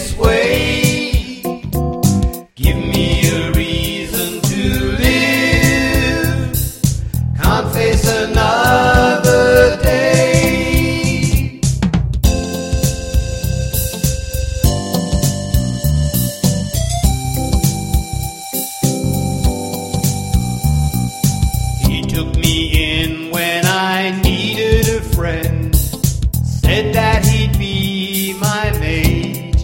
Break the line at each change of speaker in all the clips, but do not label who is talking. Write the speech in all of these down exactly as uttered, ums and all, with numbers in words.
this way. Give me a reason to live. Can't face another day. He took me in when I needed a friend. Said that he'd be my mate,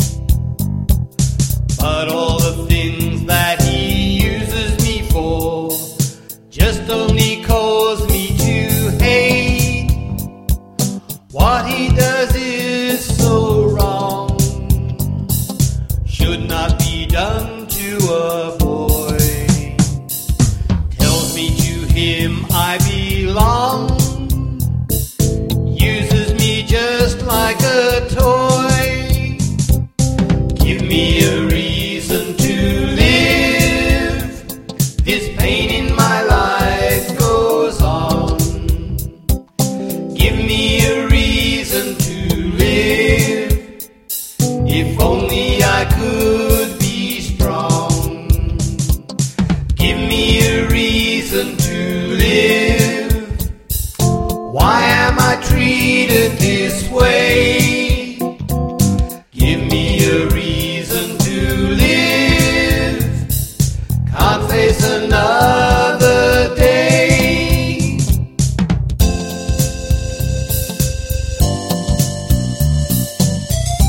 but all the things that he uses me for just only cause me to hate. What he does is so wrong, should not be done to a boy. Tells me to him I belong, just like a toy. Give me a reason to live. This pain in my life goes on. Give me a reason to live. If only I could be strong. Give me a reason to live. Why am I treated this way? Give me a reason to live. Can't face another day.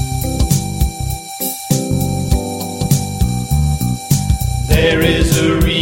There is a reason